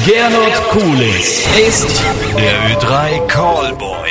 Gernot Kulis ist der Ö3 Callboy.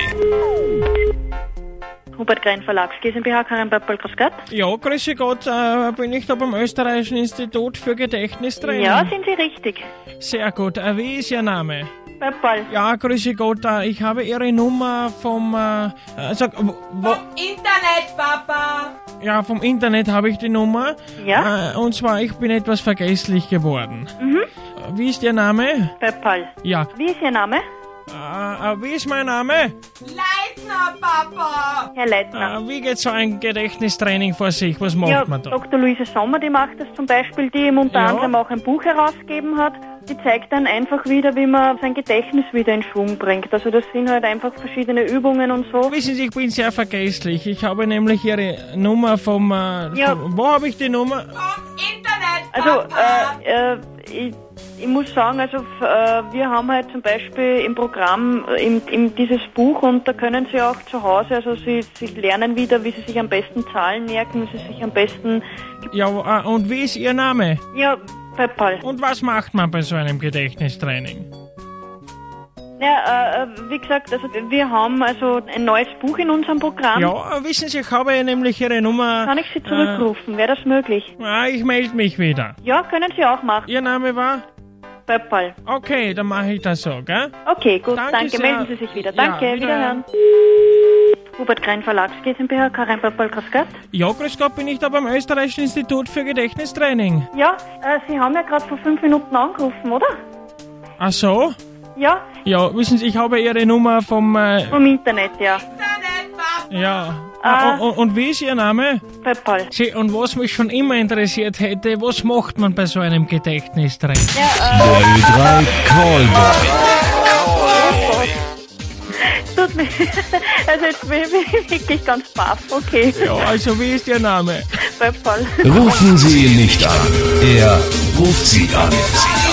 Hubert Grein Verlags GmbH, Karin Pöppel, grüß Gott. Ja, grüße Gott, bin ich da beim Österreichischen Institut für Gedächtnistraining? Ja, sind Sie richtig. Sehr gut, wie ist Ihr Name? Pöppel. Ja, grüße Gott, ich habe Ihre Nummer vom, Vom Internet, Papa! Ja, vom Internet habe ich die Nummer. Ja? Und zwar, ich bin etwas vergesslich geworden. Wie ist Ihr Name? Pöppel. Ja. Wie ist Ihr Name? Wie ist mein Name? Leitner, Papa! Herr Leitner. Wie geht so ein Gedächtnistraining vor sich? Was macht man da? Dr. Luise Sommer, die macht das zum Beispiel, die unter Ja. anderem auch ein Buch herausgegeben hat. Die zeigt dann einfach wieder, wie man sein Gedächtnis wieder in Schwung bringt. Also das sind halt einfach verschiedene Übungen und so. Wissen Sie, ich bin sehr vergesslich. Ich habe nämlich Ihre Nummer vom... wo habe ich die Nummer? Vom Internet, Also, Papa! ich muss sagen, also wir haben halt zum Beispiel im Programm dieses Buch und da können Sie auch zu Hause, also Sie lernen wieder, wie Sie sich am besten Zahlen merken, wie Sie sich am besten... Ja, und wie ist Ihr Name? Ja, Pöppel. Und was macht man bei so einem Gedächtnistraining? Ja, wie gesagt, also wir haben also ein neues Buch in unserem Programm. Ja, wissen Sie, ich habe nämlich Ihre Nummer... Kann ich Sie zurückrufen? Wäre das möglich? Ich melde mich wieder. Ja, können Sie auch machen. Ihr Name war? Pöppel. Okay, dann mache ich das so, gell? Okay, gut, Danke danke. sehr. Melden Sie sich wieder. Ja, Danke, wiederhören. wiederhören. Hubert Grein Verlags GmbH, Karin Pöppel, grüß Gott. Ja, grüß Gott, bin ich da beim Österreichischen Institut für Gedächtnistraining. Ja, Sie haben ja gerade vor 5 Minuten angerufen, oder? Ach so? Ja, Ja, wissen Sie, ich habe Ihre Nummer vom... vom Internet, ja. Internet, Papa! ja. Und wie ist Ihr Name? Pöppel. Sie, und was mich schon immer interessiert hätte, was macht man bei so einem Gedächtnistraining? Ja, Der Ö3 Callboy. tut mir... Also jetzt bin ich wirklich ganz baff, okay. Ja, also wie ist Ihr Name? Pöppel. Rufen Sie ihn nicht an. Er ruft Sie an.